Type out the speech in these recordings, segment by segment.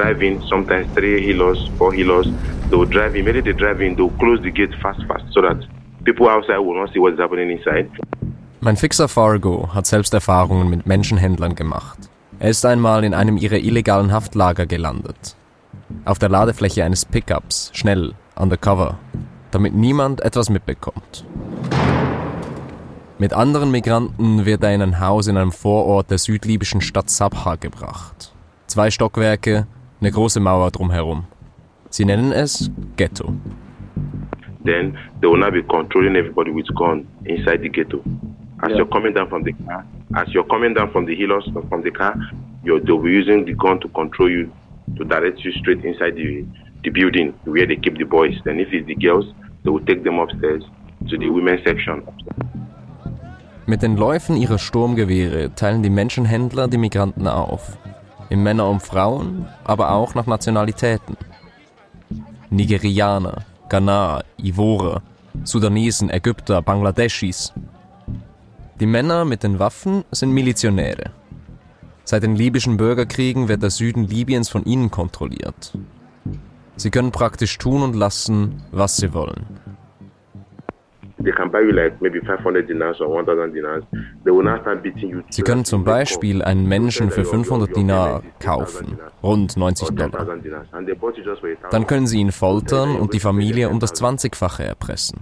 drive in, sometimes 3 healers, 4 healers. They will drive in. Immediately they drive in, they will close the gate fast, so that people outside will not see what's happening inside. Mein Fixer Fargo hat selbst Erfahrungen mit Menschenhändlern gemacht. Er ist einmal in einem ihrer illegalen Haftlager gelandet. Auf der Ladefläche eines Pickups, schnell, undercover, damit niemand etwas mitbekommt. Mit anderen Migranten wird er in ein Haus in einem Vorort der südlibyschen Stadt Sabha gebracht. 2 Stockwerke, eine große Mauer drumherum. Sie nennen es Ghetto. Then they will not be controlling everybody with gun inside the ghetto. As you're coming down from the car, as you're coming down from the healers from the car, they'll be using the gun to control you, to direct you straight inside the building where they keep the boys. Then if it's the girls, they will take them upstairs to the women's section. Mit den Läufen ihrer Sturmgewehre teilen die Menschenhändler die Migranten auf. In Männer und Frauen, aber auch nach Nationalitäten. Nigerianer, Ghanaer, Ivorer, Sudanesen, Ägypter, Bangladeschis. Die Männer mit den Waffen sind Milizionäre. Seit den libyschen Bürgerkriegen wird der Süden Libyens von ihnen kontrolliert. Sie können praktisch tun und lassen, was sie wollen. Sie können zum Beispiel einen Menschen für 500 Dinar kaufen, rund $90. Dann können sie ihn foltern und die Familie um das 20-fache erpressen.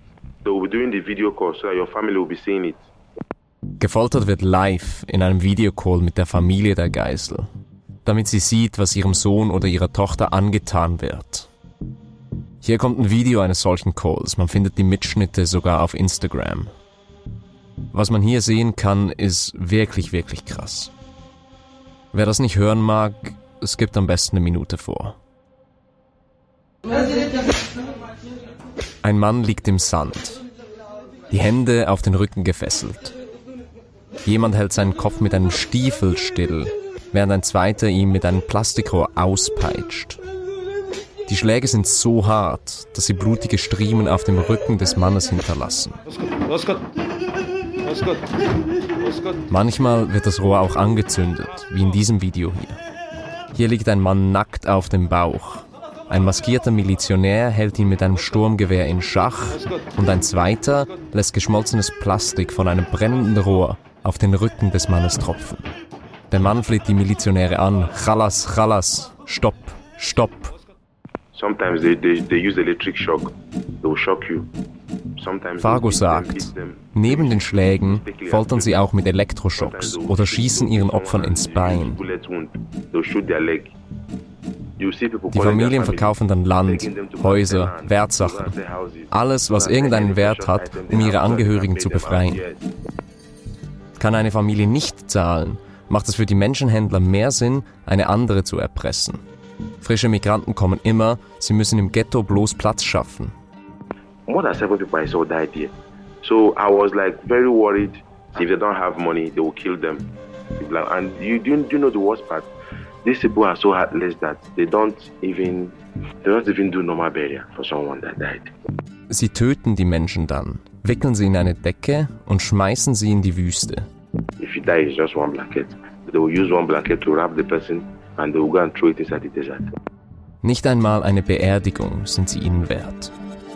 Gefoltert wird live in einem Videocall mit der Familie der Geisel, damit sie sieht, was ihrem Sohn oder ihrer Tochter angetan wird. Hier kommt ein Video eines solchen Calls, man findet die Mitschnitte sogar auf Instagram. Was man hier sehen kann, ist wirklich, wirklich krass. Wer das nicht hören mag, skippt am besten eine Minute vor. Ein Mann liegt im Sand, die Hände auf den Rücken gefesselt. Jemand hält seinen Kopf mit einem Stiefel still, während ein zweiter ihn mit einem Plastikrohr auspeitscht. Die Schläge sind so hart, dass sie blutige Striemen auf dem Rücken des Mannes hinterlassen. Manchmal wird das Rohr auch angezündet, wie in diesem Video hier. Hier liegt ein Mann nackt auf dem Bauch. Ein maskierter Milizionär hält ihn mit einem Sturmgewehr in Schach und ein zweiter lässt geschmolzenes Plastik von einem brennenden Rohr auf den Rücken des Mannes tropfen. Der Mann fleht die Milizionäre an. Khalas, Khalas, stopp, stopp. Sometimes they use electric shock. They will shock you. Fargo sagt, neben den Schlägen foltern sie auch mit Elektroschocks oder schießen ihren Opfern ins Bein. Die Familien verkaufen dann Land, Häuser, Wertsachen, alles, was irgendeinen Wert hat, um ihre Angehörigen zu befreien. Kann eine Familie nicht zahlen, macht es für die Menschenhändler mehr Sinn, eine andere zu erpressen. Frische Migranten kommen immer, sie müssen im Ghetto bloß Platz schaffen. More than 7 people I saw died here. So I was like very worried. If they don't have money, they will kill them. And you know the worst part? These people are so heartless that they don't even do normal burial for someone that died. Sie töten die Menschen dann, wickeln sie in eine Decke und schmeißen sie in die Wüste. If you die, it's just one blanket. They will use one blanket to wrap the person and they will go and throw it inside the desert. Nicht einmal eine Beerdigung sind sie ihnen wert.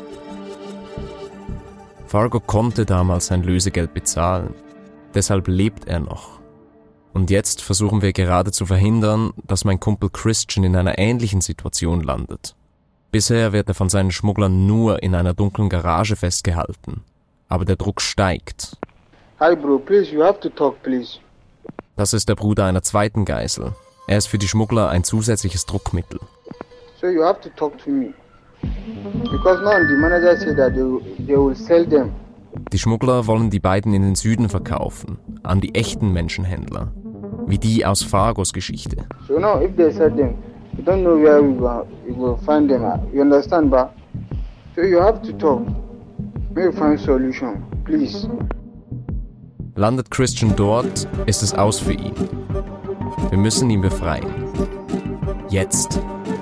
Fargo konnte damals sein Lösegeld bezahlen. Deshalb lebt er noch. Und jetzt versuchen wir gerade zu verhindern, dass mein Kumpel Christian in einer ähnlichen Situation landet. Bisher wird er von seinen Schmugglern nur in einer dunklen Garage festgehalten. Aber der Druck steigt. Hi bro, please, you have to talk, please. Das ist der Bruder einer zweiten Geisel. Er ist für die Schmuggler ein zusätzliches Druckmittel. So you have to talk to me. Because now the manager said that they will sell them. Die Schmuggler wollen die beiden in den Süden verkaufen, an die echten Menschenhändler, wie die aus Fargos Geschichte. So now if they sell them, we don't know where we will find them. You understand, ba? So you have to talk. Maybe find solution, please. Landet Christian dort, ist es aus für ihn. Wir müssen ihn befreien. Jetzt.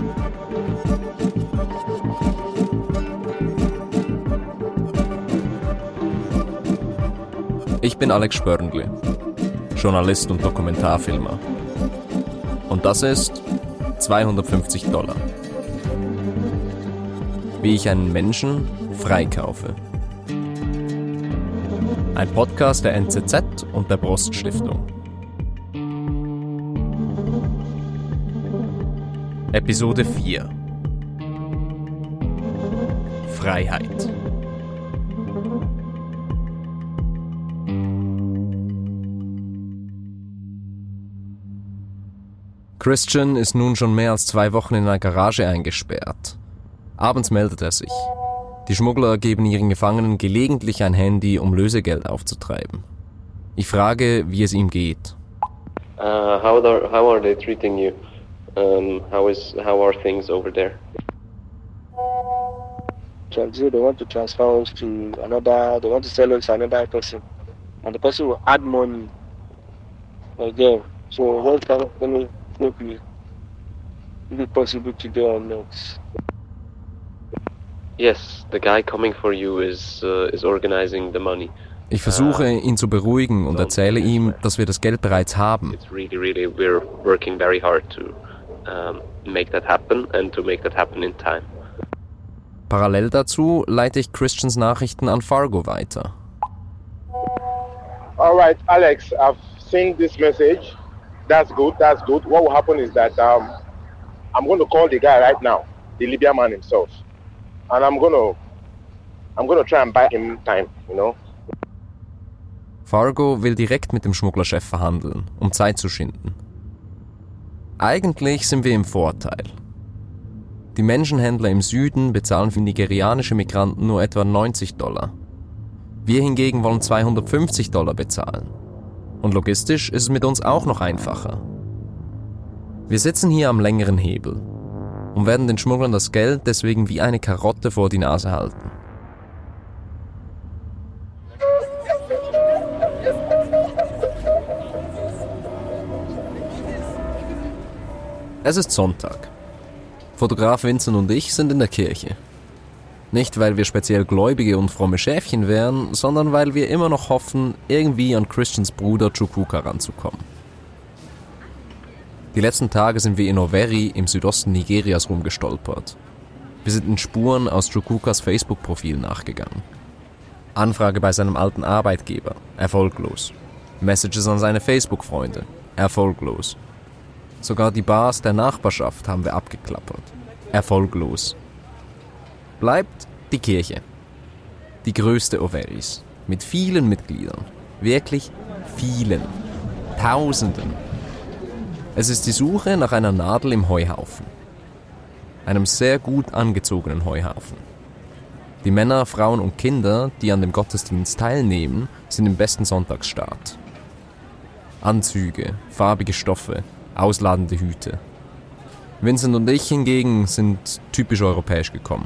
Ich bin Alex Spörndli, Journalist und Dokumentarfilmer. Und das ist $250. Wie ich einen Menschen freikaufe. Ein Podcast der NZZ und der Brost Stiftung. Episode 4. Freiheit. Christian ist nun schon mehr als 2 Wochen in einer Garage eingesperrt. Abends meldet er sich. Die Schmuggler geben ihren Gefangenen gelegentlich ein Handy, um Lösegeld aufzutreiben. Ich frage, wie es ihm geht. How are they treating you? How are things over there? They want to transfer us to another. They want to sell us to another person, and the person will add money again. So what kind of money is it possible to do or not? Yes, the guy coming for you is organizing the money. Ich versuche, ihn zu beruhigen und erzähle ihm, dass wir das Geld bereits haben. It's really, we're working very hard to make that happen and to make that happen in time. Parallel dazu leite ich Christians Nachrichten an Fargo weiter. All right, Alex, I've seen this message. That's good. What will happen is that I'm going to call the guy right now, the Libyan man himself, and I'm going to try and buy him time, you know. Fargo will direkt mit dem Schmugglerchef verhandeln, um Zeit zu schinden. Eigentlich sind wir im Vorteil. Die Menschenhändler im Süden bezahlen für nigerianische Migranten nur etwa $90. Wir hingegen wollen $250 bezahlen. Und logistisch ist es mit uns auch noch einfacher. Wir sitzen hier am längeren Hebel und werden den Schmugglern das Geld deswegen wie eine Karotte vor die Nase halten. Es ist Sonntag. Fotograf Vincent und ich sind in der Kirche. Nicht, weil wir speziell gläubige und fromme Schäfchen wären, sondern weil wir immer noch hoffen, irgendwie an Christians Bruder Chukwuka ranzukommen. Die letzten Tage sind wir in Owerri im Südosten Nigerias rumgestolpert. Wir sind den Spuren aus Chukwukas Facebook-Profil nachgegangen. Anfrage bei seinem alten Arbeitgeber, erfolglos. Messages an seine Facebook-Freunde, erfolglos. Sogar die Bars der Nachbarschaft haben wir abgeklappert. Erfolglos. Bleibt die Kirche. Die größte Owerris. Mit vielen Mitgliedern. Wirklich vielen. Tausenden. Es ist die Suche nach einer Nadel im Heuhaufen. Einem sehr gut angezogenen Heuhaufen. Die Männer, Frauen und Kinder, die an dem Gottesdienst teilnehmen, sind im besten Sonntagsstaat. Anzüge, farbige Stoffe, ausladende Hüte. Vincent und ich hingegen sind typisch europäisch gekommen.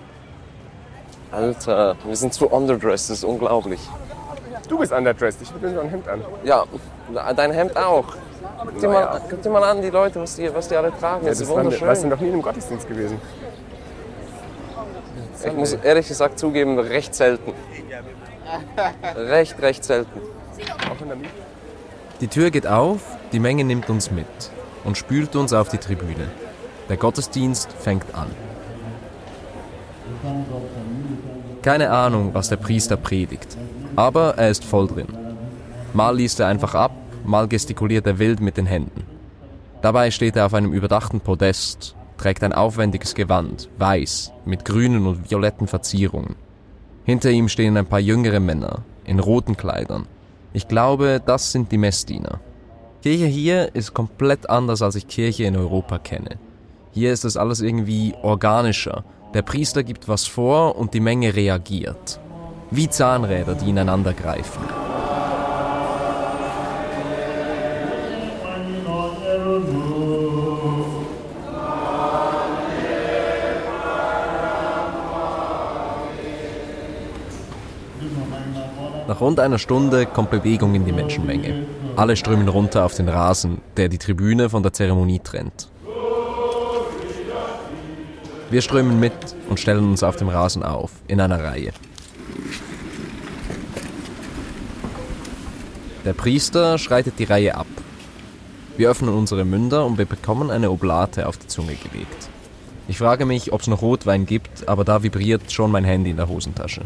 Alter, wir sind so underdressed, das ist unglaublich. Du bist underdressed, ich habe nur ein Hemd an. Ja, dein Hemd auch. Guck dir mal an, die Leute, was die alle tragen, das ist wunderschön. Warst du noch nie in einem Gottesdienst gewesen? Ich muss ehrlich gesagt zugeben, recht selten. Recht selten. Auch in der Miete? Die Tür geht auf, die Menge nimmt uns mit und spült uns auf die Tribüne. Der Gottesdienst fängt an. Keine Ahnung, was der Priester predigt, aber er ist voll drin. Mal liest er einfach ab, mal gestikuliert er wild mit den Händen. Dabei steht er auf einem überdachten Podest, trägt ein aufwendiges Gewand, weiß, mit grünen und violetten Verzierungen. Hinter ihm stehen ein paar jüngere Männer, in roten Kleidern. Ich glaube, das sind die Messdiener. Kirche hier ist komplett anders, als ich Kirche in Europa kenne. Hier ist das alles irgendwie organischer. Der Priester gibt was vor und die Menge reagiert. Wie Zahnräder, die ineinander greifen. Nach rund einer Stunde kommt Bewegung in die Menschenmenge. Alle strömen runter auf den Rasen, der die Tribüne von der Zeremonie trennt. Wir strömen mit und stellen uns auf dem Rasen auf, in einer Reihe. Der Priester schreitet die Reihe ab. Wir öffnen unsere Münder und wir bekommen eine Oblate auf die Zunge gelegt. Ich frage mich, ob es noch Rotwein gibt, aber da vibriert schon mein Handy in der Hosentasche.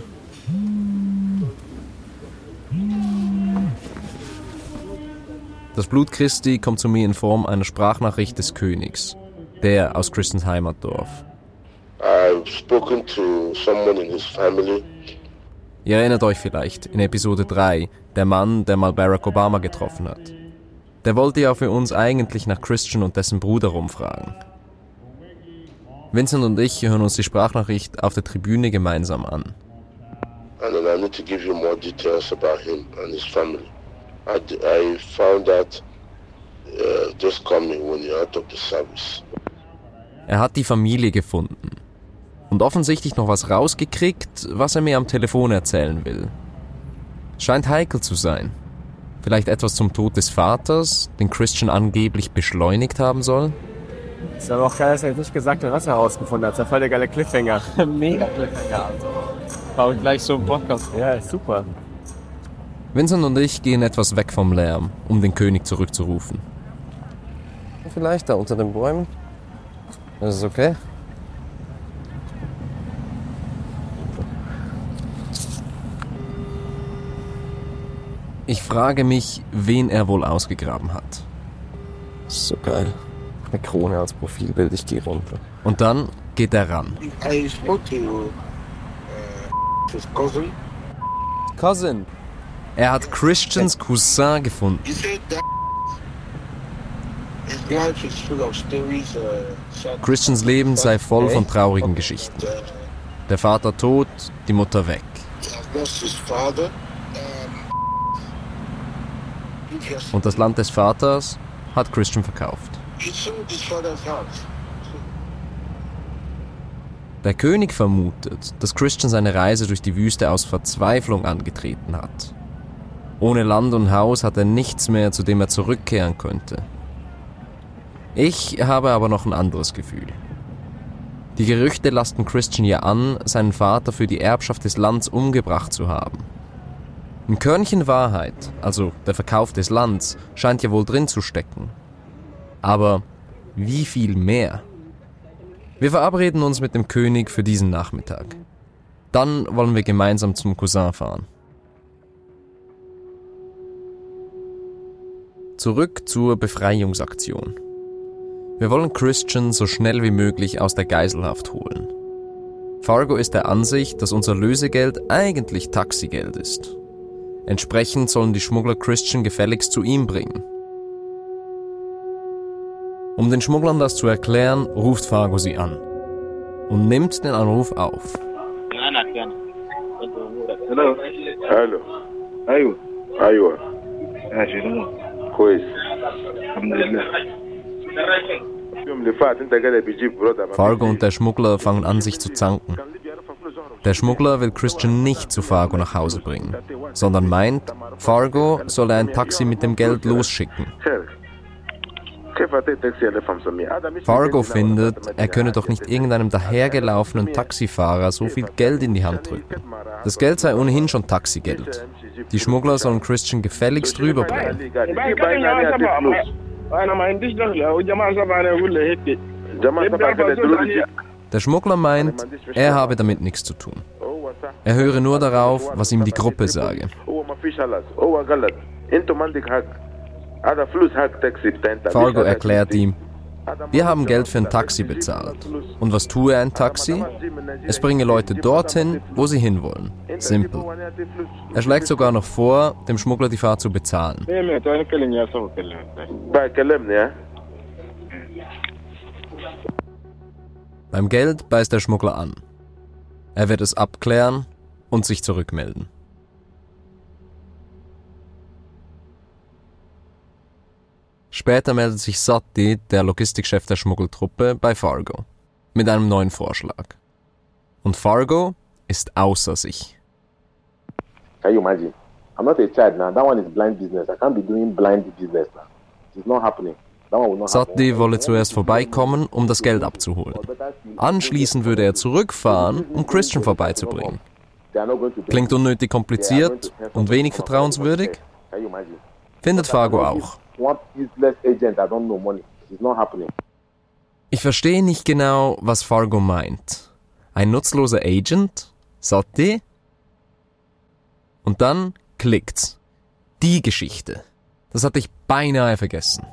Das Blut Christi kommt zu mir in Form einer Sprachnachricht des Königs, der aus Christians Heimatdorf. I've spoken to someone in his family. Ihr erinnert euch vielleicht, in Episode 3, der Mann, der mal Barack Obama getroffen hat. Der wollte ja für uns eigentlich nach Christian und dessen Bruder rumfragen. Vincent und ich hören uns die Sprachnachricht auf der Tribüne gemeinsam an. And then I need to give you more details about him and his family. I found out just coming when you're out of the service. Er hat die Familie gefunden und offensichtlich noch was rausgekriegt, was er mir am Telefon erzählen will. Scheint heikel zu sein. Vielleicht etwas zum Tod des Vaters, den Christian angeblich beschleunigt haben soll? Ist aber auch geil, dass er jetzt nicht gesagt hat, was er herausgefunden hat. Das ist ja voll der geile Cliffhanger. Mega Cliffhanger. War gleich so ein Podcast. Ja, ist super. Vincent und ich gehen etwas weg vom Lärm, um den König zurückzurufen. Vielleicht da unter den Bäumen? Das ist okay. Ich frage mich, wen er wohl ausgegraben hat. So geil. Eine Krone als Profilbild, ich gehe runter. Und dann geht er ran. I spoke to his cousin. Cousin. Er hat Christians Cousin gefunden. He said that his life is full of stories. Christians Leben sei voll von traurigen Geschichten. Der Vater tot, die Mutter weg. He has lost his father. Und das Land des Vaters hat Christian verkauft. He sold his father's house. Der König vermutet, dass Christian seine Reise durch die Wüste aus Verzweiflung angetreten hat. Ohne Land und Haus hat er nichts mehr, zu dem er zurückkehren könnte. Ich habe aber noch ein anderes Gefühl. Die Gerüchte lasten Christian ja an, seinen Vater für die Erbschaft des Landes umgebracht zu haben. Ein Körnchen Wahrheit, also der Verkauf des Lands, scheint ja wohl drin zu stecken. Aber wie viel mehr? Wir verabreden uns mit dem König für diesen Nachmittag. Dann wollen wir gemeinsam zum Cousin fahren. Zurück zur Befreiungsaktion. Wir wollen Christian so schnell wie möglich aus der Geiselhaft holen. Fargo ist der Ansicht, dass unser Lösegeld eigentlich Taxigeld ist. Entsprechend sollen die Schmuggler Christian gefälligst zu ihm bringen. Um den Schmugglern das zu erklären, ruft Fargo sie an und nimmt den Anruf auf. Hello. Hello. Ayo. Ayo. Kois. Fargo und der Schmuggler fangen an, sich zu zanken. Der Schmuggler will Christian nicht zu Fargo nach Hause bringen, sondern meint, Fargo soll ein Taxi mit dem Geld losschicken. Fargo findet, er könne doch nicht irgendeinem dahergelaufenen Taxifahrer so viel Geld in die Hand drücken. Das Geld sei ohnehin schon Taxigeld. Die Schmuggler sollen Christian gefälligst rüberbringen. Der Schmuggler meint, er habe damit nichts zu tun. Er höre nur darauf, was ihm die Gruppe sage. Fargo erklärt ihm, wir haben Geld für ein Taxi bezahlt. Und was tue ein Taxi? Es bringe Leute dorthin, wo sie hinwollen. Simpel. Er schlägt sogar noch vor, dem Schmuggler die Fahrt zu bezahlen. Beim Geld beißt der Schmuggler an. Er wird es abklären und sich zurückmelden. Später meldet sich Sati, der Logistikchef der Schmuggeltruppe, bei Fargo mit einem neuen Vorschlag. Und Fargo ist außer sich. Can you imagine? I'm not a child now. That one is blind business. I can't be doing blind business now. It's not happening. Sati wolle zuerst vorbeikommen, um das Geld abzuholen. Anschließend würde er zurückfahren, um Christian vorbeizubringen. Klingt unnötig kompliziert und wenig vertrauenswürdig? Findet Fargo auch. one useless agent that don't know money. It's not happening. Ich verstehe nicht genau, was Fargo meint. Ein nutzloser Agent? Sati? Und dann klickt's. Die Geschichte. Das hatte ich beinahe vergessen.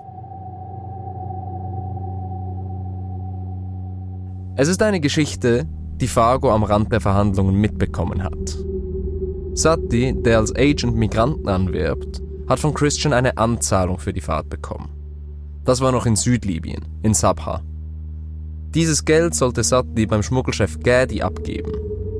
Es ist eine Geschichte, die Fargo am Rand der Verhandlungen mitbekommen hat. Sati, der als Agent Migranten anwirbt, hat von Christian eine Anzahlung für die Fahrt bekommen. Das war noch in Südlibyen, in Sabha. Dieses Geld sollte Sati beim Schmuggelchef Gadi abgeben.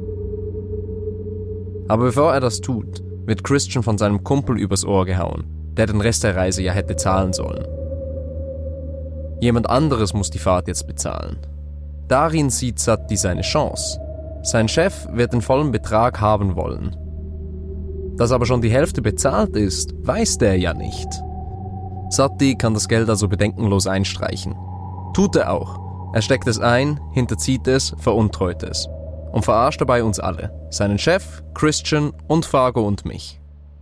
Aber bevor er das tut, wird Christian von seinem Kumpel übers Ohr gehauen, der den Rest der Reise ja hätte zahlen sollen. Jemand anderes muss die Fahrt jetzt bezahlen. Darin sieht Sati seine Chance. Sein Chef wird den vollen Betrag haben wollen. Dass aber schon die Hälfte bezahlt ist, weiß der ja nicht. Sati kann das Geld also bedenkenlos einstreichen. Tut er auch. Er steckt es ein, hinterzieht es, veruntreut es. Und verarscht dabei uns alle. Seinen Chef, Christian und Fargo und mich.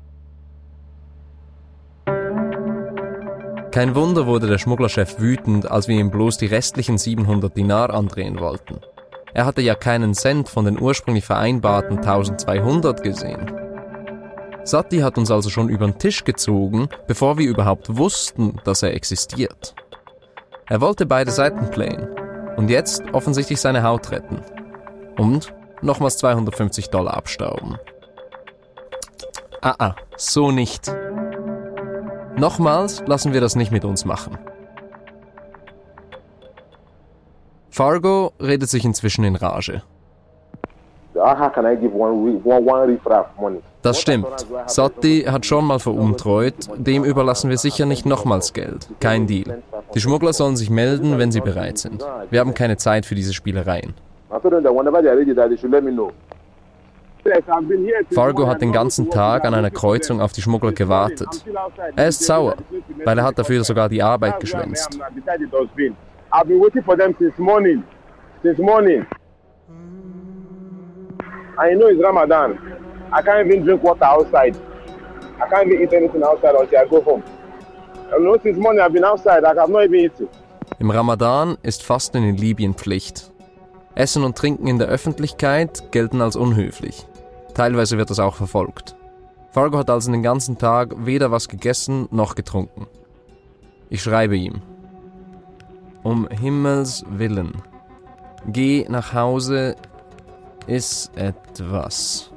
Kein Wunder wurde der Schmugglerchef wütend, als wir ihm bloß die restlichen 700 Dinar andrehen wollten. Er hatte ja keinen Cent von den ursprünglich vereinbarten 1200 gesehen. Sati hat uns also schon über den Tisch gezogen, bevor wir überhaupt wussten, dass er existiert. Er wollte beide Seiten playen und jetzt offensichtlich seine Haut retten. Und nochmals $250 abstauben. So nicht. Nochmals lassen wir das nicht mit uns machen. Fargo redet sich inzwischen in Rage. Das stimmt. Sati hat schon mal veruntreut, dem überlassen wir sicher nicht nochmals Geld. Kein Deal. Die Schmuggler sollen sich melden, wenn sie bereit sind. Wir haben keine Zeit für diese Spielereien. Fargo hat den ganzen Tag an einer Kreuzung auf die Schmuggler gewartet. Er ist sauer, weil er hat dafür sogar die Arbeit geschwänzt. I know it's Ramadan. I can't even drink water outside. I can't even eat anything outside until I go home. I know since morning I've been outside. I have not even eaten. Im Ramadan ist Fasten in Libyen Pflicht. Essen und Trinken in der Öffentlichkeit gelten als unhöflich. Teilweise wird das auch verfolgt. Fargo hat also den ganzen Tag weder was gegessen noch getrunken. Ich schreibe ihm. Um Himmels Willen. Geh nach Hause, iss etwas.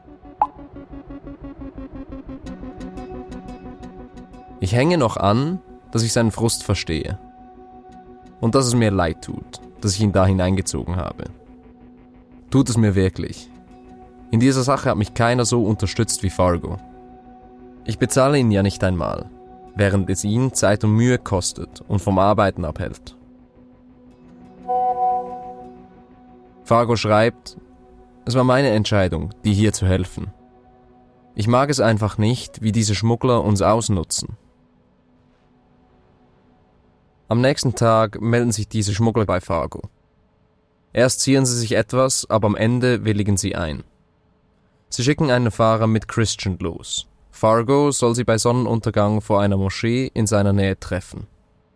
Ich hänge noch an, dass ich seinen Frust verstehe. Und dass es mir leid tut, dass ich ihn da hineingezogen habe. Tut es mir wirklich. In dieser Sache hat mich keiner so unterstützt wie Fargo. Ich bezahle ihn ja nicht einmal, während es ihn Zeit und Mühe kostet und vom Arbeiten abhält. Fargo schreibt, es war meine Entscheidung, dir hier zu helfen. Ich mag es einfach nicht, wie diese Schmuggler uns ausnutzen. Am nächsten Tag melden sich diese Schmuggler bei Fargo. Erst zieren sie sich etwas, aber am Ende willigen sie ein. Sie schicken einen Fahrer mit Christian los. Fargo soll sie bei Sonnenuntergang vor einer Moschee in seiner Nähe treffen.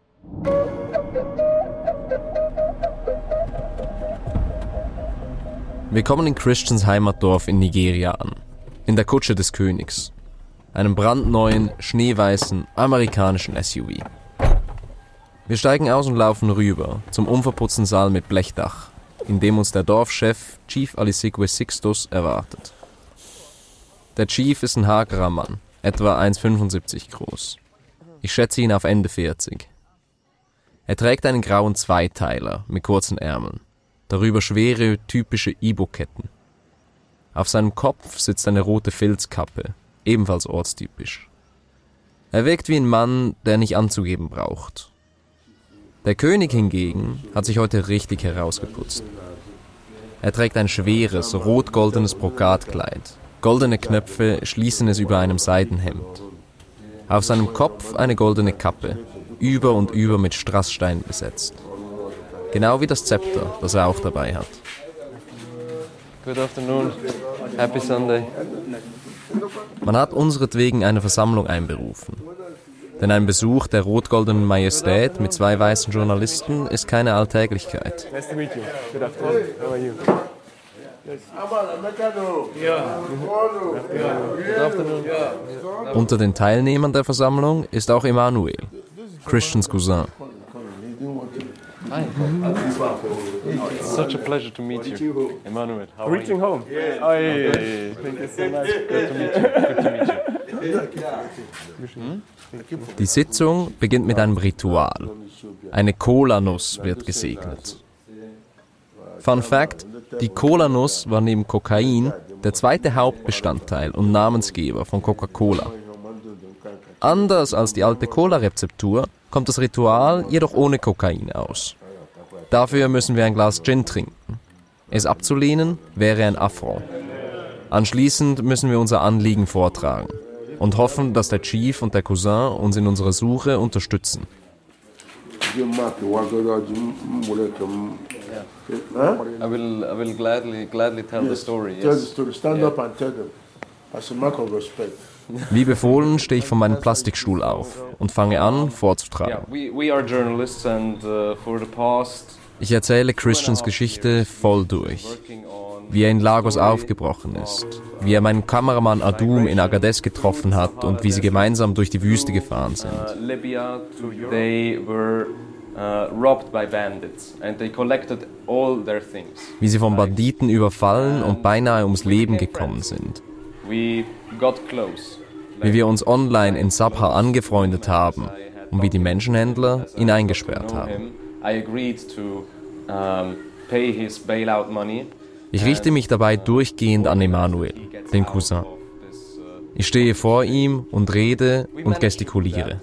Wir kommen in Christians Heimatdorf in Nigeria an, in der Kutsche des Königs, einem brandneuen, schneeweißen, amerikanischen SUV. Wir steigen aus und laufen rüber zum unverputzten Saal mit Blechdach, in dem uns der Dorfchef Chief Alisigwe Sixtus erwartet. Der Chief ist ein hagerer Mann, etwa 1,75 groß. Ich schätze ihn auf Ende 40. Er trägt einen grauen Zweiteiler mit kurzen Ärmeln, darüber schwere, typische Ibo-Ketten. Auf seinem Kopf sitzt eine rote Filzkappe, ebenfalls ortstypisch. Er wirkt wie ein Mann, der nicht anzugeben braucht. Der König hingegen hat sich heute richtig herausgeputzt. Er trägt ein schweres, rot-goldenes Brokatkleid. Goldene Knöpfe schließen es über einem Seidenhemd. Auf seinem Kopf eine goldene Kappe, über und über mit Strassstein besetzt. Genau wie das Zepter, das er auch dabei hat. Good afternoon. Happy Sunday. Man hat unseretwegen eine Versammlung einberufen. Denn ein Besuch der rot-goldenen Majestät mit 2 weißen Journalisten ist keine Alltäglichkeit. Nice to meet you. Good afternoon. How are you? Unter den Teilnehmern der Versammlung ist auch Emmanuel, Christians Cousin. Hi. It's such a pleasure to meet you. Emmanuel, how are you? Reaching home. Oh, yeah. Thank you so much. Good to meet you. Good to meet you. Die Sitzung beginnt mit einem Ritual. Eine Cola-Nuss wird gesegnet. Fun Fact: Die Cola-Nuss war neben Kokain der zweite Hauptbestandteil und Namensgeber von Coca-Cola. Anders als die alte Cola-Rezeptur kommt das Ritual jedoch ohne Kokain aus. Dafür müssen wir ein Glas Gin trinken. Es abzulehnen wäre ein Affront. Anschließend müssen wir unser Anliegen vortragen und hoffen, dass der Chief und der Cousin uns in unserer Suche unterstützen. I will gladly tell the story. Tell the story. Stand up and tell them. As a mark of respect. Wie befohlen stehe ich von meinem Plastikstuhl auf und fange an, vorzutragen. We are journalists and for the past. Ich erzähle Christians Geschichte voll durch. Wie er in Lagos aufgebrochen ist, wie er meinen Kameramann Adum in Agadez getroffen hat und wie sie gemeinsam durch die Wüste gefahren sind. Libya, they were robbed by bandits and they collected all their things. Wie sie von Banditen überfallen und beinahe ums Leben gekommen sind. We got close. Wie wir uns online in Sabha angefreundet haben und wie die Menschenhändler ihn eingesperrt haben. I agreed to pay his bailout money. Ich richte mich dabei durchgehend an Emmanuel, den Cousin. Ich stehe vor ihm und rede und gestikuliere.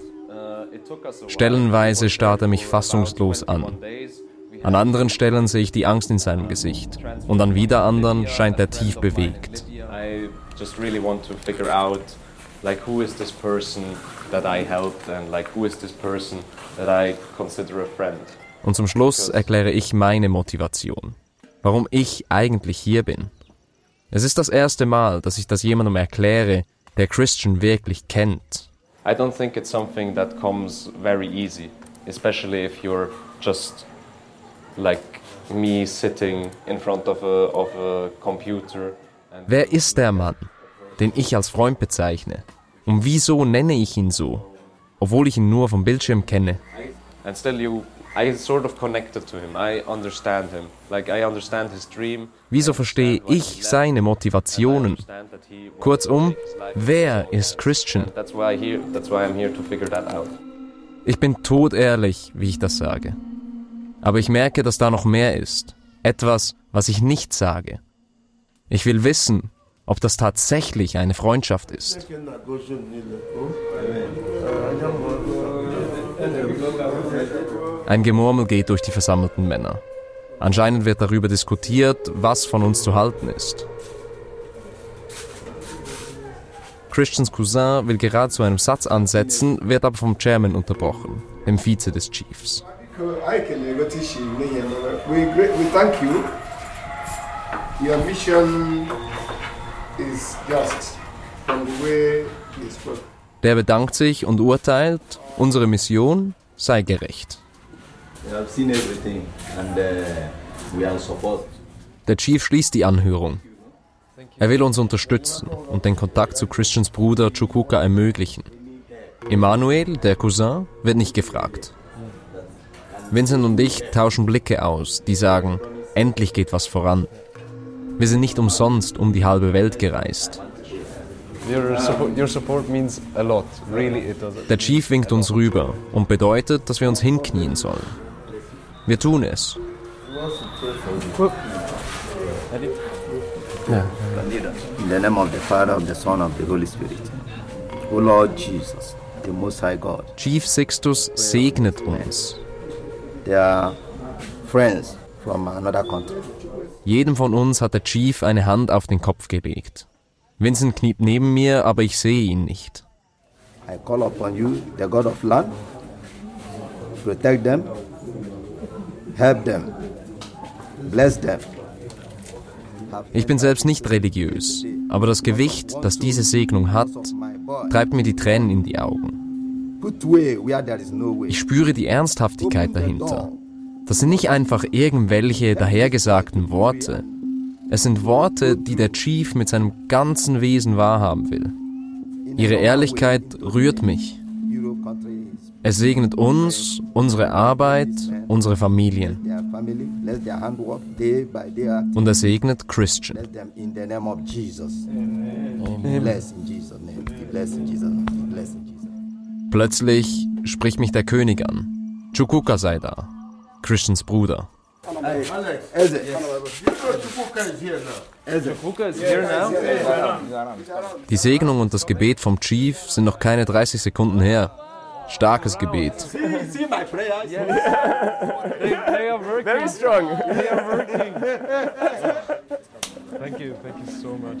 Stellenweise starrt er mich fassungslos an. An anderen Stellen sehe ich die Angst in seinem Gesicht und an wieder anderen scheint er tief bewegt. I just really want to figure out like who is this person that I helped and like who is this person that I consider a friend. Und zum Schluss erkläre ich meine Motivation. Warum ich eigentlich hier bin. Es ist das erste Mal, dass ich das jemandem erkläre, der Christian wirklich kennt. I don't think it's something that comes very easy, especially if you're just like me sitting in front of a computer. Wer ist der Mann, den ich als Freund bezeichne? Und wieso nenne ich ihn so, obwohl ich ihn nur vom Bildschirm kenne? And still I sort of connected to him. I understand him. Like I understand his dream. Wieso verstehe ich seine Motivationen? Kurzum, wer ist Christian? That's why I'm here to figure that out. Ich bin todehrlich, wie ich das sage. Aber ich merke, dass da noch mehr ist. Etwas, was ich nicht sage. Ich will wissen, ob das tatsächlich eine Freundschaft ist. Ein Gemurmel geht durch die versammelten Männer. Anscheinend wird darüber diskutiert, was von uns zu halten ist. Christians Cousin will gerade zu einem Satz ansetzen, wird aber vom Chairman unterbrochen, dem Vize des Chiefs. We thank you. Your mission is just from the way you spoke. Der bedankt sich und urteilt, unsere Mission sei gerecht. Der Chief schließt die Anhörung. Er will uns unterstützen und den Kontakt zu Christians Bruder Chukwuka ermöglichen. Emmanuel, der Cousin, wird nicht gefragt. Vincent und ich tauschen Blicke aus, die sagen, endlich geht was voran. Wir sind nicht umsonst um die halbe Welt gereist. Your support means a lot. Really, it does. Der Chief winkt uns rüber und bedeutet, dass wir uns hinknien sollen. Wir tun es. In the name of the Father, of the Son, of the Holy Spirit. O Lord Jesus, the Most High God. Chief Sixtus segnet uns. They are friends from another country. Jedem von uns hat der Chief eine Hand auf den Kopf gelegt. Vincent kniet neben mir, aber ich sehe ihn nicht. I call upon you, the God of land, protect them, help them, bless them. Ich bin selbst nicht religiös, aber das Gewicht, das diese Segnung hat, treibt mir die Tränen in die Augen. Ich spüre die Ernsthaftigkeit dahinter. Das sind nicht einfach irgendwelche dahergesagten Worte. Es sind Worte, die der Chief mit seinem ganzen Wesen wahrhaben will. Ihre Ehrlichkeit rührt mich. Es segnet uns, unsere Arbeit, unsere Familien. Und er segnet Christian. Plötzlich spricht mich der König an. Chukwuka sei da, Christians Bruder. Die Segnung und das Gebet vom Chief sind noch keine 30 Sekunden her. Starkes Gebet. See my prayer? Yes. They are working. Very strong. They are working. Thank you so much.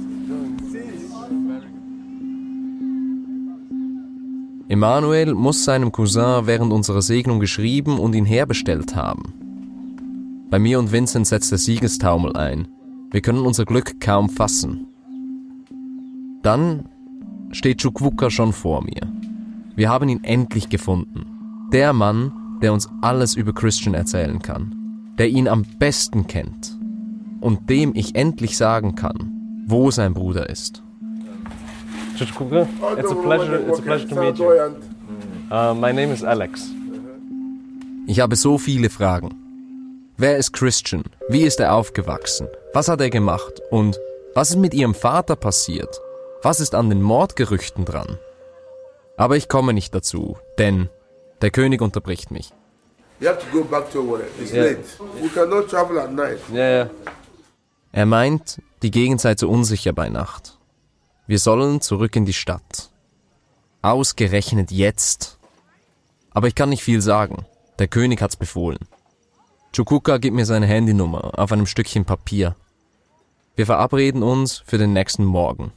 Emanuel muss seinem Cousin während unserer Segnung geschrieben und ihn herbestellt haben. Bei mir und Vincent setzt der Siegestaumel ein. Wir können unser Glück kaum fassen. Dann steht Chukwuka schon vor mir. Wir haben ihn endlich gefunden. Der Mann, der uns alles über Christian erzählen kann. Der ihn am besten kennt. Und dem ich endlich sagen kann, wo sein Bruder ist. Chukwuka, it's a pleasure to meet you. My name is Alex. Ich habe so viele Fragen. Wer ist Christian? Wie ist er aufgewachsen? Was hat er gemacht? Und was ist mit ihrem Vater passiert? Was ist an den Mordgerüchten dran? Aber ich komme nicht dazu, denn der König unterbricht mich. You have to go back to work. It's late. We cannot travel at night. Yeah. Er meint, die Gegend sei zu unsicher bei Nacht. Wir sollen zurück in die Stadt. Ausgerechnet jetzt. Aber ich kann nicht viel sagen. Der König hat's befohlen. Chukwuka gibt mir seine Handynummer auf einem Stückchen Papier. Wir verabreden uns für den nächsten Morgen.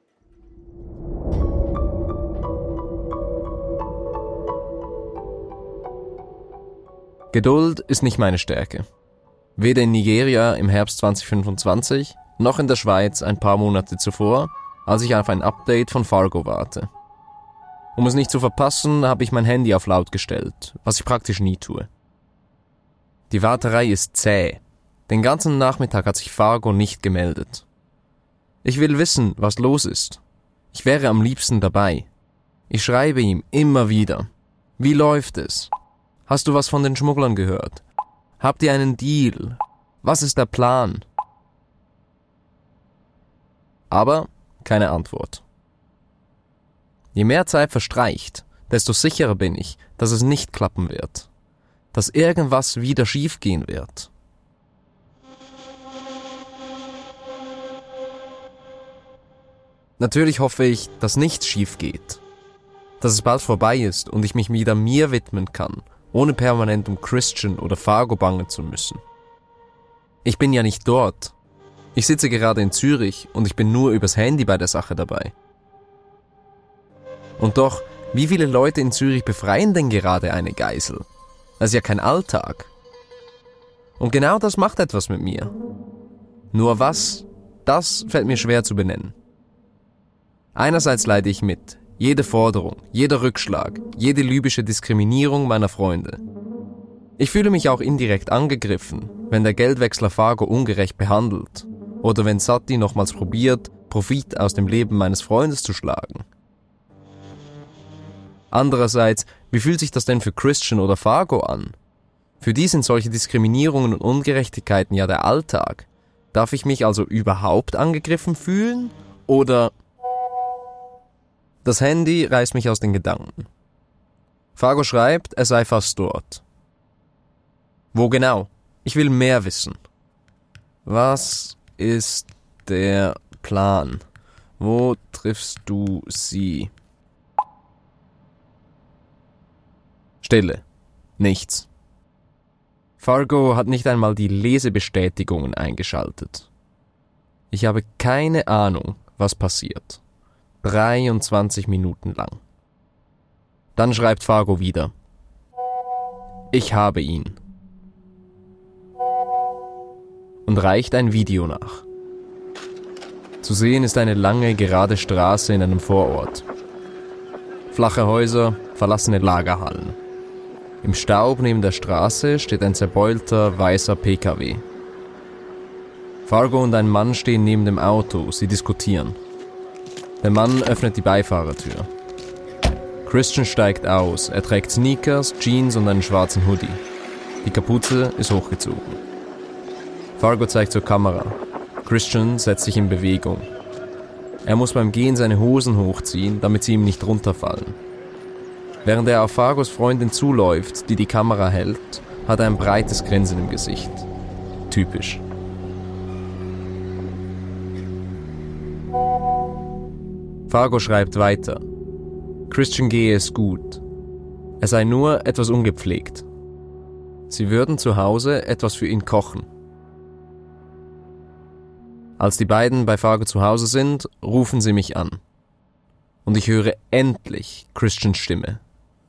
Geduld ist nicht meine Stärke. Weder in Nigeria im Herbst 2025, noch in der Schweiz ein paar Monate zuvor, als ich auf ein Update von Fargo warte. Um es nicht zu verpassen, habe ich mein Handy auf laut gestellt, was ich praktisch nie tue. Die Warterei ist zäh. Den ganzen Nachmittag hat sich Fargo nicht gemeldet. Ich will wissen, was los ist. Ich wäre am liebsten dabei. Ich schreibe ihm immer wieder. Wie läuft es? Hast du was von den Schmugglern gehört? Habt ihr einen Deal? Was ist der Plan? Aber keine Antwort. Je mehr Zeit verstreicht, desto sicherer bin ich, dass es nicht klappen wird. Dass irgendwas wieder schiefgehen wird. Natürlich hoffe ich, dass nichts schief geht. Dass es bald vorbei ist und ich mich wieder mir widmen kann, ohne permanent um Christian oder Fargo bangen zu müssen. Ich bin ja nicht dort. Ich sitze gerade in Zürich und ich bin nur übers Handy bei der Sache dabei. Und doch, wie viele Leute in Zürich befreien denn gerade eine Geisel? Das ist ja kein Alltag. Und genau das macht etwas mit mir. Nur was, das fällt mir schwer zu benennen. Einerseits leide ich mit. Jede Forderung, jeder Rückschlag, jede libysche Diskriminierung meiner Freunde. Ich fühle mich auch indirekt angegriffen, wenn der Geldwechsler Fargo ungerecht behandelt oder wenn Sati nochmals probiert, Profit aus dem Leben meines Freundes zu schlagen. Andererseits, wie fühlt sich das denn für Christian oder Fargo an? Für die sind solche Diskriminierungen und Ungerechtigkeiten ja der Alltag. Darf ich mich also überhaupt angegriffen fühlen? Oder... Das Handy reißt mich aus den Gedanken. Fargo schreibt, er sei fast dort. Wo genau? Ich will mehr wissen. Was ist der Plan? Wo triffst du sie? Stille. Nichts. Fargo hat nicht einmal die Lesebestätigungen eingeschaltet. Ich habe keine Ahnung, was passiert. 23 Minuten lang. Dann schreibt Fargo wieder. Ich habe ihn. Und reicht ein Video nach. Zu sehen ist eine lange, gerade Straße in einem Vorort. Flache Häuser, verlassene Lagerhallen. Im Staub neben der Straße steht ein zerbeulter, weißer PKW. Fargo und ein Mann stehen neben dem Auto, sie diskutieren. Der Mann öffnet die Beifahrertür. Christian steigt aus, er trägt Sneakers, Jeans und einen schwarzen Hoodie. Die Kapuze ist hochgezogen. Fargo zeigt zur Kamera. Christian setzt sich in Bewegung. Er muss beim Gehen seine Hosen hochziehen, damit sie ihm nicht runterfallen. Während er auf Fargos Freundin zuläuft, die die Kamera hält, hat er ein breites Grinsen im Gesicht. Typisch. Fargo schreibt weiter. Christian gehe es gut. Er sei nur etwas ungepflegt. Sie würden zu Hause etwas für ihn kochen. Als die beiden bei Fargo zu Hause sind, rufen sie mich an. Und ich höre endlich Christians Stimme.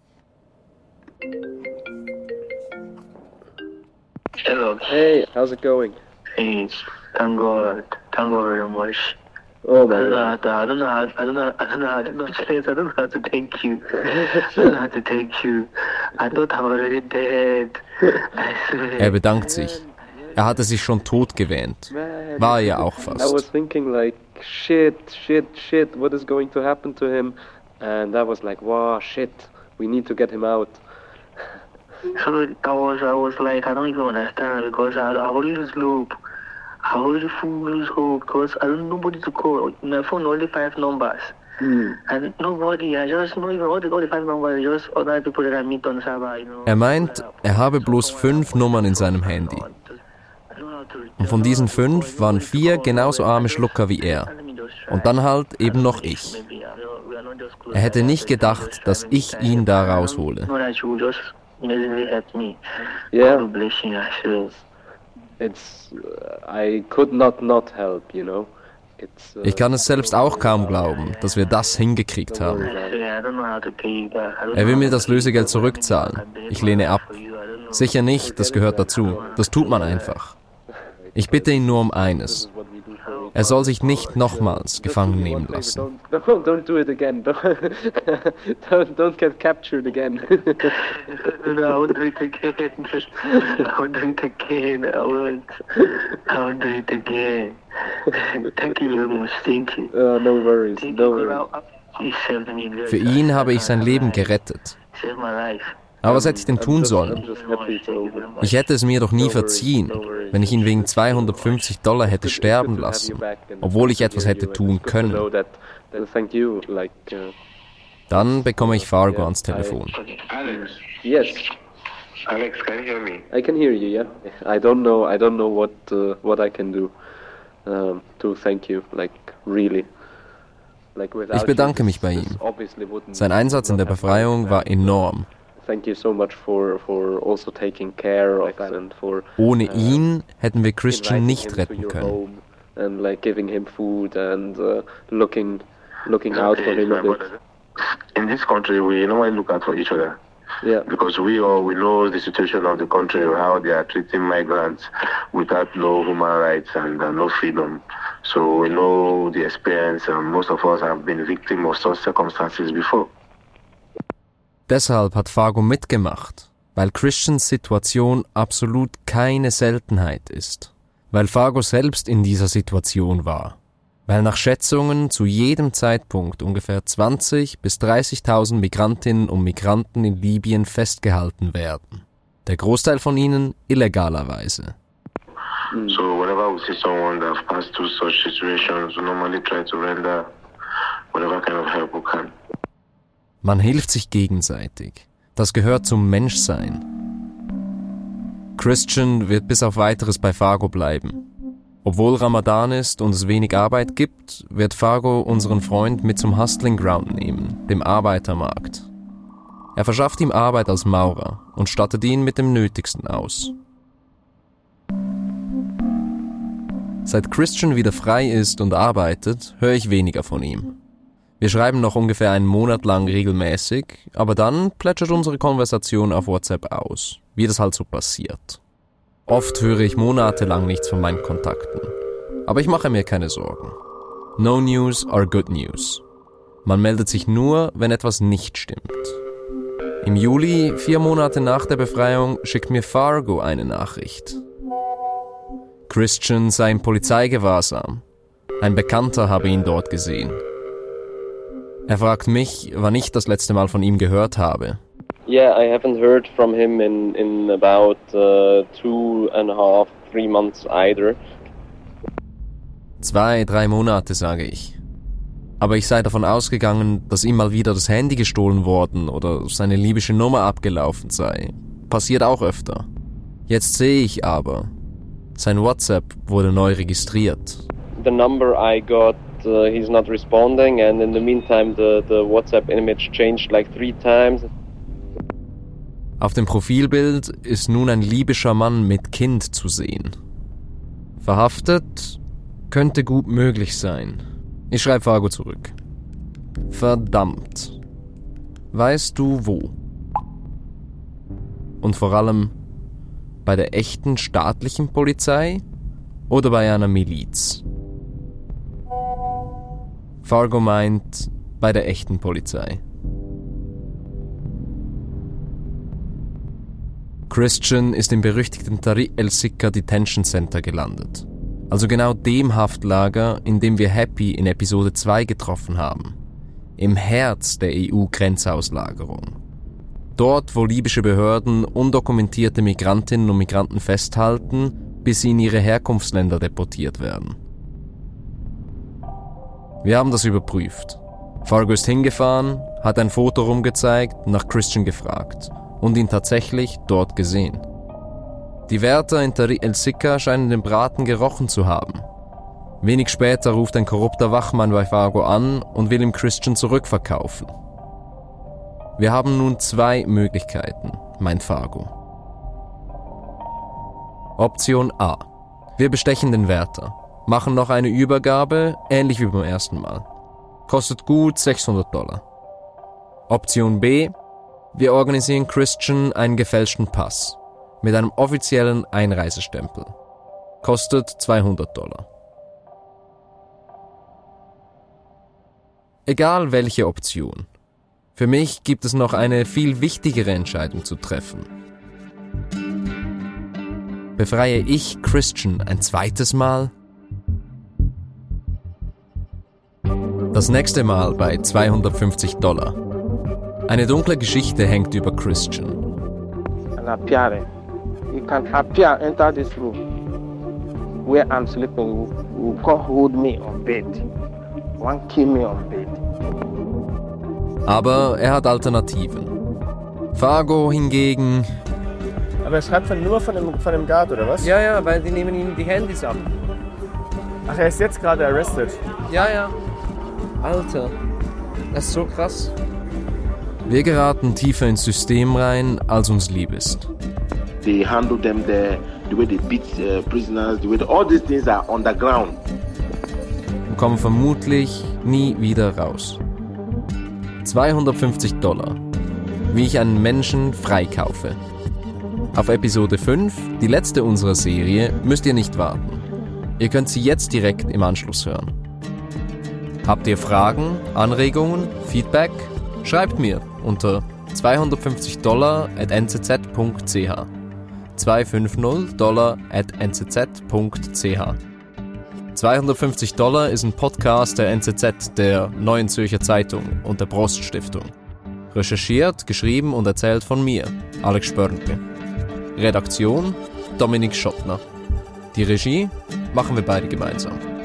Hello. Hey, how's it going? Hey, thank God very much. Oh I man. don't know how to thank you. I don't know how to thank you. I thought I'm already dead. I swear. Er bedankt sich. Er hatte sich schon tot gewähnt. War er ja auch I fast. was thinking like, shit, what is going to happen to him? And I was like, wow, shit, we need to get him out. So I was like, I don't even understand because I always look. I always lose hope because I don't know nobody to call. My phone only 5 numbers. And nobody, I just know even all the 5 numbers, just other people that I meet on server, you know. Er meint, er habe bloß 5 Nummern in seinem Handy. Und von diesen 5 waren 4 genauso arme Schlucker wie er. Und dann halt eben noch ich. Er hätte nicht gedacht, dass ich ihn da raushole. Yeah. It's, I could not help, you know. It's, Ich kann es selbst auch kaum glauben, dass wir das hingekriegt haben. Er will mir das Lösegeld zurückzahlen. Ich lehne ab. Sicher nicht, das gehört dazu. Das tut man einfach. Ich bitte ihn nur um eines. Er soll sich nicht nochmals gefangen nehmen lassen. Don't do it again. Don't get captured again. No, I won't do it again. I won't do it again. I won't do it again. Thank you very much. Thank you. No worries. No worries. You saved me. Für ihn habe ich sein Leben gerettet. Saved my life. Aber was hätte ich denn tun sollen? Ich hätte es mir doch nie verziehen, wenn ich ihn wegen $250 hätte sterben lassen, obwohl ich etwas hätte tun können. Dann bekomme ich Fargo ans Telefon. Alex. Yes. Alex, can you hear me? I can hear you, yeah. I don't know what I can do to thank you, like really. Ich bedanke mich bei ihm. Sein Einsatz in der Befreiung war enorm. Thank you so much for also taking care of and for. Ohne ihn hätten wir Christian nicht retten können. And like giving him food and looking out for him a bit. In this country, we normally look out for each other. Yeah. Because we know the situation of the country, how they are treating migrants without no human rights and no freedom. So we know the experience, and most of us have been victims of such circumstances before. Deshalb hat Fargo mitgemacht, weil Christians Situation absolut keine Seltenheit ist. Weil Fargo selbst in dieser Situation war. Weil nach Schätzungen zu jedem Zeitpunkt ungefähr 20.000 bis 30.000 Migrantinnen und Migranten in Libyen festgehalten werden. Der Großteil von ihnen illegalerweise. So whenever we see someone that has passed through such situations, we normally try to render whatever kind of help we can. Man hilft sich gegenseitig. Das gehört zum Menschsein. Christian wird bis auf Weiteres bei Fargo bleiben. Obwohl Ramadan ist und es wenig Arbeit gibt, wird Fargo unseren Freund mit zum Hustling Ground nehmen, dem Arbeitermarkt. Er verschafft ihm Arbeit als Maurer und stattet ihn mit dem Nötigsten aus. Seit Christian wieder frei ist und arbeitet, höre ich weniger von ihm. Wir schreiben noch ungefähr einen Monat lang regelmäßig, aber dann plätschert unsere Konversation auf WhatsApp aus, wie das halt so passiert. Oft höre ich monatelang nichts von meinen Kontakten, aber ich mache mir keine Sorgen. No news are good news. Man meldet sich nur, wenn etwas nicht stimmt. Im Juli, 4 Monate nach der Befreiung, schickt mir Fargo eine Nachricht. Christian sei im Polizeigewahrsam. Ein Bekannter habe ihn dort gesehen. Er fragt mich, wann ich das letzte Mal von ihm gehört habe. Yeah, I haven't heard from him in about 2.5, 3 months either. 2, 3 Monate, sage ich. Aber ich sei davon ausgegangen, dass ihm mal wieder das Handy gestohlen worden oder seine libysche Nummer abgelaufen sei. Passiert auch öfter. Jetzt sehe ich aber, sein WhatsApp wurde neu registriert. The number I got, he's not responding, and in the meantime the WhatsApp image changed like 3 times. Auf dem Profilbild ist nun ein libyscher Mann mit Kind zu sehen. Verhaftet? Könnte gut möglich sein. Ich schreibe Fargo zurück. Verdammt. Weißt du wo? Und vor allem, bei der echten staatlichen Polizei oder bei einer Miliz? Fargo meint, bei der echten Polizei. Christian ist im berüchtigten Tariq el-Sikka Detention Center gelandet. Also genau dem Haftlager, in dem wir Happy in Episode 2 getroffen haben. Im Herz der EU-Grenzauslagerung. Dort, wo libysche Behörden undokumentierte Migrantinnen und Migranten festhalten, bis sie in ihre Herkunftsländer deportiert werden. Wir haben das überprüft. Fargo ist hingefahren, hat ein Foto rumgezeigt, nach Christian gefragt und ihn tatsächlich dort gesehen. Die Wärter in Tariq el-Sikka scheinen den Braten gerochen zu haben. Wenig später ruft ein korrupter Wachmann bei Fargo an und will ihm Christian zurückverkaufen. Wir haben nun 2 Möglichkeiten, meint Fargo. Option A. Wir bestechen den Wärter, machen noch eine Übergabe, ähnlich wie beim ersten Mal. Kostet gut $600. Option B. Wir organisieren Christian einen gefälschten Pass mit einem offiziellen Einreisestempel. Kostet $200. Egal welche Option. Für mich gibt es noch eine viel wichtigere Entscheidung zu treffen. Befreie ich Christian ein zweites Mal? Das nächste Mal bei $250. Eine dunkle Geschichte hängt über Christian. You can appear, enter this room where I'm sleeping. You come hold me on bed. One kill me on bed. Aber er hat Alternativen. Fargo hingegen... Aber er schreibt nur von dem Guard, oder was? Ja, weil die nehmen ihm die Handys ab. Ach, er ist jetzt gerade arrested. Ja. Alter, das ist so krass. Wir geraten tiefer ins System rein, als uns lieb ist. They handle them there, the way they beat prisoners, the way all these things are underground. Und kommen vermutlich nie wieder raus. $250, wie ich einen Menschen freikaufe. Auf Episode 5, die letzte unserer Serie, müsst ihr nicht warten. Ihr könnt sie jetzt direkt im Anschluss hören. Habt ihr Fragen, Anregungen, Feedback? Schreibt mir unter $250@nzz.ch. $250@nzz.ch. $250 ist ein Podcast der NZZ, der Neuen Zürcher Zeitung und der Prost Stiftung. Recherchiert, geschrieben und erzählt von mir, Alex Spörnke. Redaktion, Dominik Schottner. Die Regie machen wir beide gemeinsam.